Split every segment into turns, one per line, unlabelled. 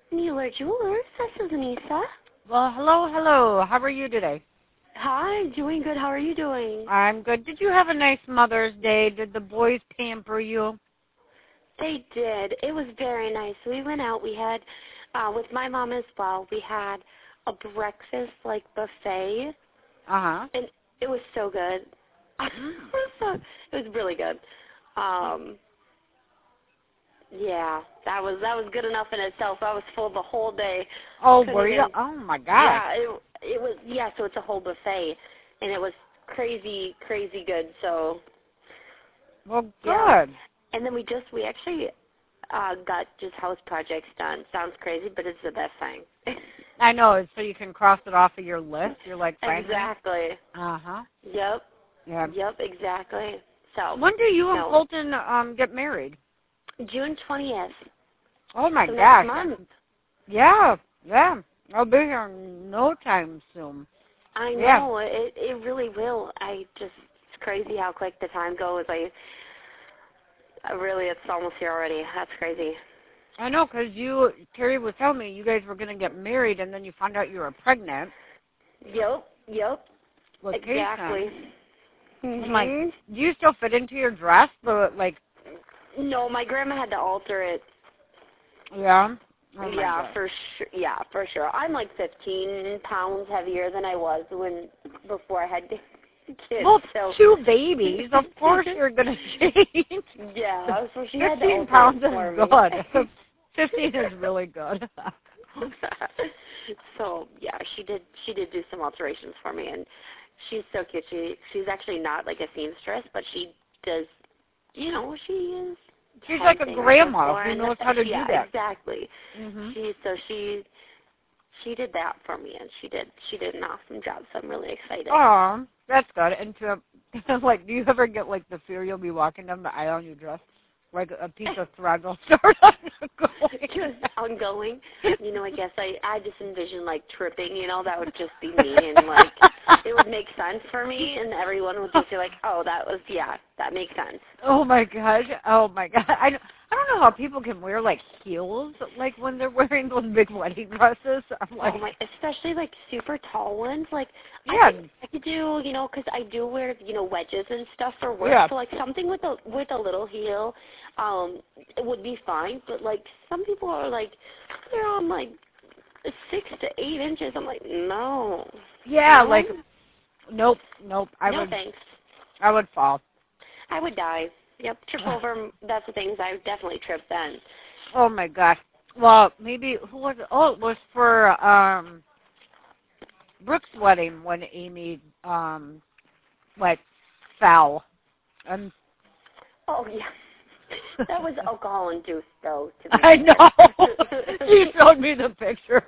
Mueller Jewelers, this is Anissa.
Well, hello. How are you today?
Hi, doing good. How are you doing?
I'm good. Did you have a nice Mother's Day? Did the boys pamper you?
They did. It was very nice. We went out. We had, with my mom as well, we had a breakfast, like, buffet.
Uh-huh.
And it was so good. It was really good. Yeah, that was good enough in itself. I was full the whole day.
Oh,
Couldn't
were you?
even,
Oh, my gosh.
yeah, it was, yeah, so it's a whole buffet. And it was crazy good, so.
Well, good.
Yeah. And then we actually got just house projects done. Sounds crazy, but it's the best thing.
I know, it's so you can cross it off of your list. You're like, finally.
Exactly.
Uh-huh.
Yep.
Yeah.
Yep, exactly. So.
When do you and Colton get married?
June 20th.
Oh, my
so
gosh.
Next month.
Yeah. I'll be here in no time soon.
I know. Yeah. It really will. It's crazy how quick the time goes. Really, it's almost here already. That's crazy.
I know, because Carrie was telling me you guys were going to get married, and then you found out you were pregnant.
Yep.
With
Exactly.
I'm like, do you still fit into your dress? But like,
no, my grandma had to alter it.
Yeah. Oh
yeah, for sure. Yeah, for sure. I'm like 15 pounds heavier than I was before I had kids.
Well,
so.
2 babies, of course you're going to change.
Yeah, so she had to
15
alter
pounds
it for
is
me.
good. 15 is really good.
So yeah, she did do some alterations for me, and she's so cute. She's actually not like a seamstress, but she does. She is.
She's like a grandma who knows how to do that.
Yeah, exactly.
Mhm.
She did that for me, and she did an awesome job. So I'm really excited.
Aw, that's good. And like, do you ever get like the fear you'll be walking down the aisle in your dress, like a piece of thread will start
ongoing? I guess I just envision like tripping. That would just be me, and like it would make sense for me, and everyone would just be like, "Oh, that makes sense."
Oh my gosh! I don't know how people can wear like heels like when they're wearing those big wedding dresses. I'm like,
especially like super tall ones. Like
yeah,
I could do, because I do wear wedges and stuff for work.
Yeah.
So like something with a little heel, it would be fine. But like some people are like they're on like 6 to 8 inches. I'm like, no.
Yeah,
no?
like nope.
No thanks.
I would fall.
I would die. Yep, trip over. That's the things I would definitely trip then.
Oh my gosh. Well, maybe who was it? Oh, it was for Brooke's wedding when Amy fell.
Oh yeah. That was alcohol induced though.
I know. She showed me the pictures.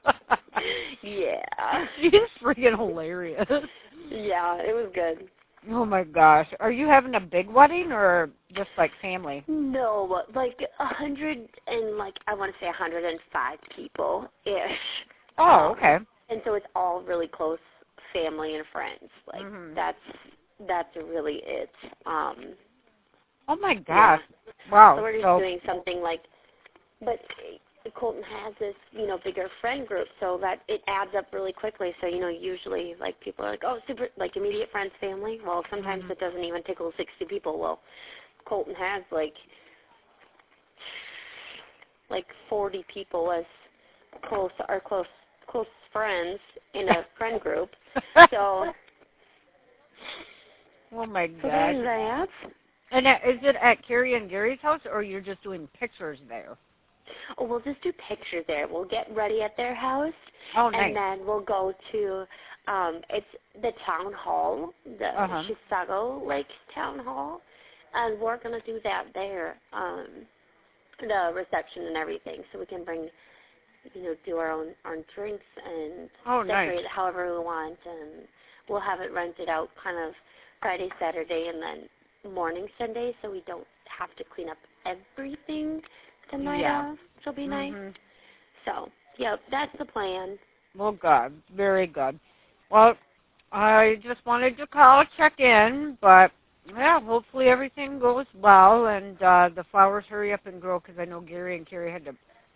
Yeah.
She's freaking hilarious.
Yeah, it was good.
Oh my gosh. Are you having a big wedding or just like family?
No, like 100 and like I want to say 105 people ish.
Oh, okay.
And so it's all really close family and friends. Like that's really it.
Oh my gosh. Yeah. Wow.
So we're just doing something like, but Colton has this, bigger friend group, so that it adds up really quickly. So, usually, like, people are like, oh, super, like, immediate friends, family. Well, sometimes it doesn't even tickle 60 people. Well, Colton has, like 40 people as close friends in a friend group. So,
oh, my gosh.
So there's that.
And is it at Carrie and Gary's house, or you're just doing pictures there?
Oh, we'll just do pictures there. We'll get ready at their house.
Oh, nice.
And then we'll go to, it's the town hall, the Chisago Lake Town Hall. And we're going to do that there, the reception and everything. So we can bring, do our own drinks and decorate it however we want. And we'll have it rented out kind of Friday, Saturday, and then morning Sunday, so we don't have to clean up everything the night of. It'll be nice. So, yep, that's the plan.
Well, good. Very good. Well, I just wanted to call, check in, but, yeah, hopefully everything goes well and the flowers hurry up and grow because I know Gary and Carrie had to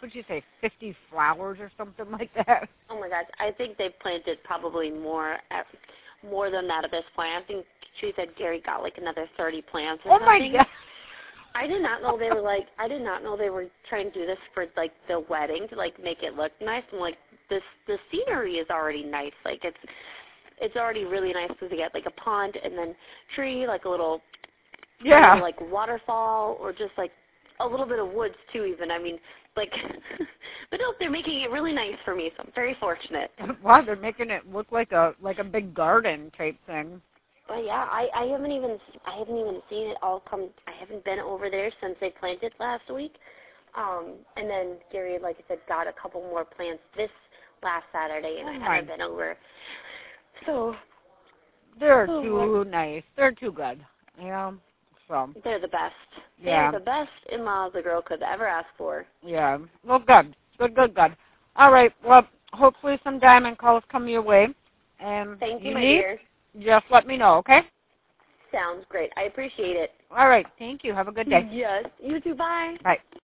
what'd you say, 50 flowers or something like that?
Oh my gosh, I think they've planted probably more than that at this point. I think she said Gary got like another 30 plants or something.
My God.
I did not know they were trying to do this for like the wedding to like make it look nice. And like the scenery is already nice. Like it's already really nice because they get like a pond and then tree, like a little like waterfall or just like a little bit of woods too even. I mean, like but no, they're making it really nice for me, so I'm very fortunate.
Wow, they're making it look like a big garden type thing.
But yeah, I haven't even seen it all come. I haven't been over there since they planted last week. And then Gary, like I said, got a couple more plants this last Saturday, and I haven't been over. So
they're too nice. They're too good. Yeah. So
they're the best.
Yeah.
They're the best in-laws a girl could ever ask for.
Yeah. Well, good. Good. All right. Well, hopefully some diamond calls come your way. And
thank you, my dear.
Just let me know, okay?
Sounds great. I appreciate it.
All right. Thank you. Have a good day.
Yes. You too. Bye.
Bye.